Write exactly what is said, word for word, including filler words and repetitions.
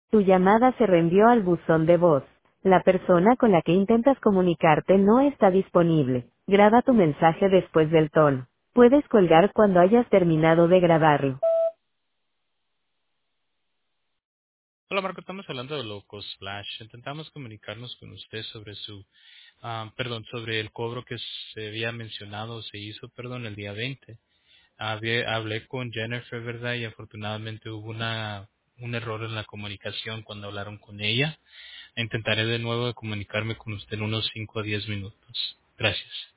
Tu llamada se reenvió al buzón de voz. La persona con la que intentas comunicarte no está disponible. Graba tu mensaje después del tono. Puedes colgar cuando hayas terminado de grabarlo. Hola Marco, estamos hablando de Locos Flash. Intentamos comunicarnos con usted sobre su, ah, perdón, sobre el cobro que se había mencionado, se hizo, perdón, el día veinte. Había- hablé con Jennifer, ¿verdad? Y afortunadamente hubo una, un error en la comunicación cuando hablaron con ella. Intentaré de nuevo comunicarme con usted en unos cinco a diez minutos. Gracias.